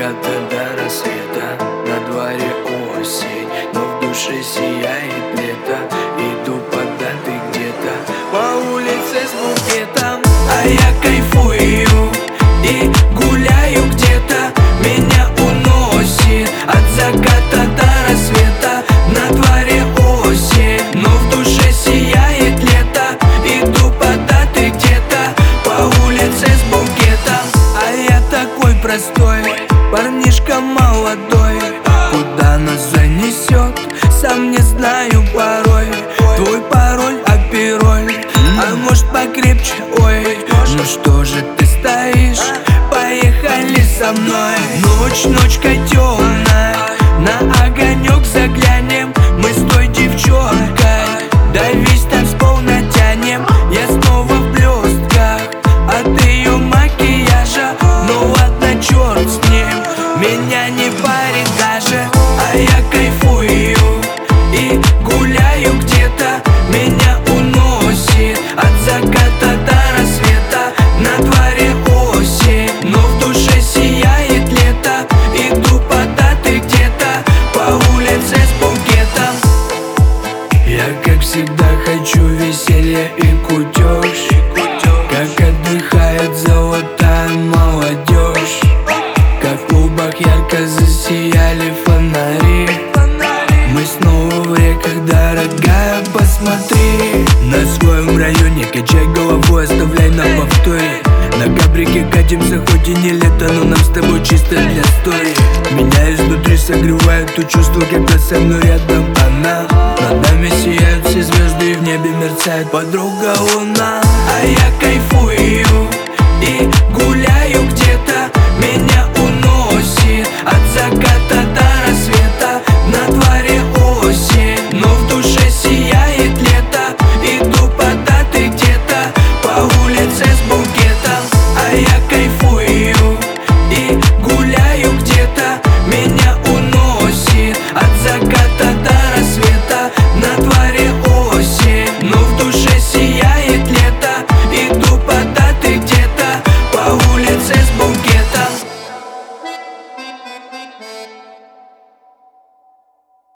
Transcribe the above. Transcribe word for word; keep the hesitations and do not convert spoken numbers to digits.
заката до рассвета, на дворе осень, но в душе сияет лето. Иду куда ты где-то по улице с букетом, а я кайфую и гуляю где-то. Меня уносит от заката до рассвета, на дворе осень, но в душе сияет лето. Иду куда ты где-то по улице с букетом, а я такой простой, парнишка молодой. Куда нас занесет, сам не знаю порой. Твой пароль, апероль, а может покрепче, ой. Ну что же ты стоишь, поехали со мной. Ночь, ночка темная, на огонек заглянем. Мы с той девчонкой до весь танцпол натянем. Я снова в блестках от ее макияжа, ну ладно, черт с ним, меня не парит даже. А я кайфую и гуляю где-то. Меня уносит от заката до рассвета, на дворе осень, но в душе сияет лето. Иду куда ты где-то по улице с букетом. Я, как всегда, хочу веселья и кутеж, как отдыхает золотая молодежь. Как в клубах ярко засияли фонари. Мы снова в реках, дорогая, посмотри. На своем районе качай головой, оставляй на повторе. На габрике катимся, хоть и не лето, но нам с тобой чисто для истории. Меня изнутри согревает то чувство, когда со мной рядом она. Над нами сияют все звезды и в небе мерцает подруга луна. А я кайфую и гуляю где-то. Меня